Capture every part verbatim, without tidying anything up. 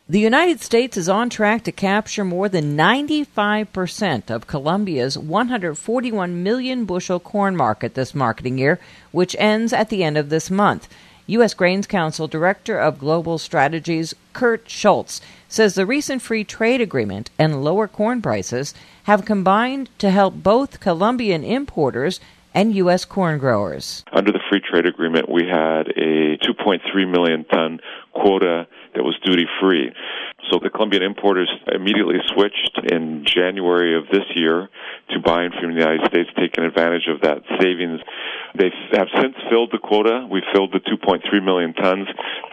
The United States is on track to capture more than ninety-five percent of Colombia's one hundred forty-one million bushel corn market this marketing year, which ends at the end of this month. U S. Grains Council Director of Global Strategies, Kurt Schultz, says the recent free trade agreement and lower corn prices have combined to help both Colombian importers and U S corn growers. Under the free trade agreement, we had a two point three million ton quota that was duty-free. So the Colombian importers immediately switched in January of this year to buying from the United States, taking advantage of that savings. They have since filled the quota. We filled the two point three million tons.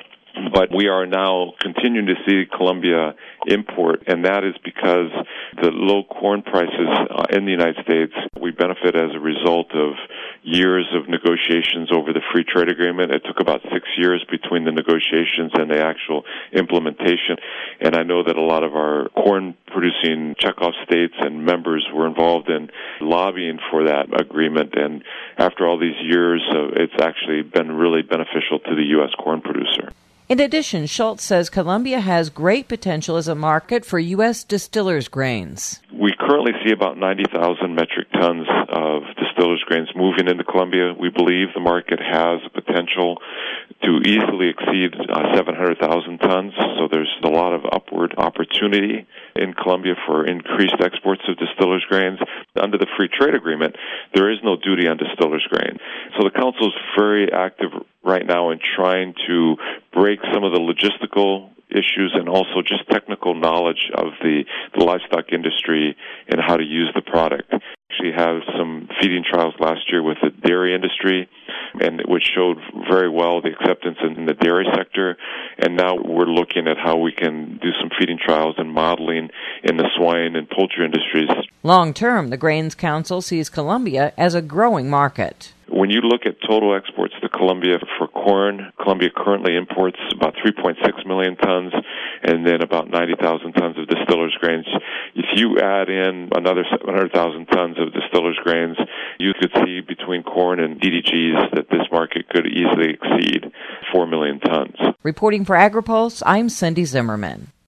But we are now continuing to see Colombia import, and that is because the low corn prices in the United States, we benefit as a result of years of negotiations over the free trade agreement. It took about six years between the negotiations and the actual implementation, and I know that a lot of our corn-producing checkoff states and members were involved in lobbying for that agreement, and after all these years, uh, it's actually been really beneficial to the U S corn producer. In addition, Schultz says Colombia has great potential as a market for U S distillers' grains. We currently see about ninety thousand metric tons of distillers' grains moving into Colombia. We believe the market has potential to easily exceed uh, seven hundred thousand tons, so there's a lot of upward opportunity in Colombia for increased exports of distillers' grains. Under the free trade agreement, there is no duty on distillers' grain. So the Council is very active right now in trying to break some of the logistical issues and also just technical knowledge of the, the livestock industry and how to use the product. We have some feeding trials last year with the dairy industry, and which showed very well the acceptance in the dairy sector. And now we're looking at how we can do some feeding trials and modeling in the swine and poultry industries. Long term, the Grains Council sees Colombia as a growing market. When you look at total exports to Colombia for corn, Colombia currently imports about three point six million tons and then about ninety thousand tons of distillers' grains. If you add in another seven hundred thousand tons of distillers' grains, you could see between corn and D D Gs that this market could easily exceed four million tons. Reporting for AgriPulse, I'm Cindy Zimmerman.